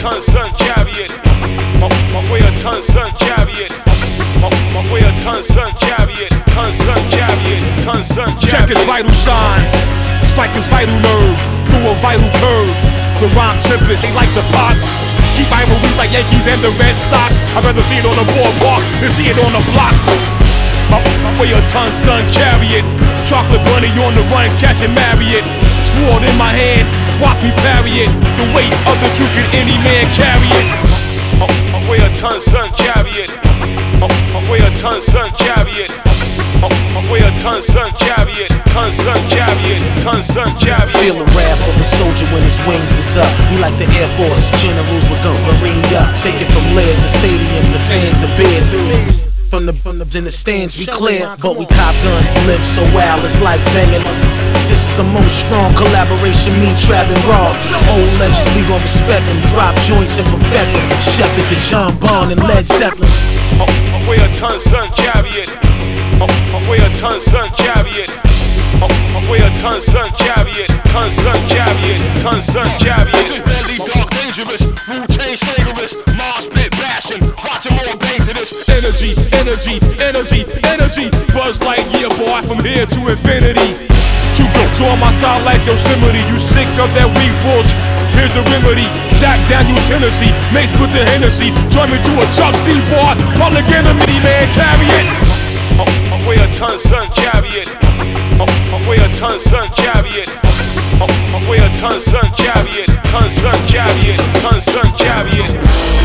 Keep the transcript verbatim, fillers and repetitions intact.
ton son chariot. My, my way a ton son chariot. My, my way a ton son chariot. Ton son chariot. Ton son chariot. Check his vital signs. Strike his vital nerve through a vital curve. The rhyme tempest, they like the pots. Keep rivalries like Yankees and the Red Sox. I'd rather see it on the boardwalk than see it on the block. My, my way a ton son chariot. Chocolate bunny on the run, catch and marry it. Sword in my hand, watch me parry it. The weight of the truth can any man carry it. My, my way a ton son chariot. My, my way a ton son chariot. My, my way a ton son chariot. Ton son chariot. Ton son chariot. Feel the wrath of a soldier when his wings is up. We like the Air Force, generals with gun marined up. Take it from layers, the stadiums, the fans, the beers. From the, from the in the stands, we clear, but we cop guns, live so wild, it's like banging. This is the most strong collaboration, me, Trav, and Raw. Old legends, we gon' respect them, drop joints and perfect them. Shep is the John Bon and Led Zeppelin. My, my way a ton son chariot. My, my way a ton son chariot. My, my way a ton son chariot. Ton son chariot. Ton son chariot. Deadly, dark, dangerous, Wu-Tang slangerous, Mars spit bashing, watching more bangs of this. Energy, energy, energy, energy. Buzz Lightyear, boy, from here to infinity. Two goats on my side like Yosemite. You sick of that weak bullshit? Here's the remedy. Jack Daniels Tennessee, mixed with the Hennessy. Join me to a Chuck D, boy. Public enemy, man, carry it. My, my way a ton son chariot. My, my way a ton son chariot. My, my way a ton son chariot. Ton son chariot. Ton son chariot.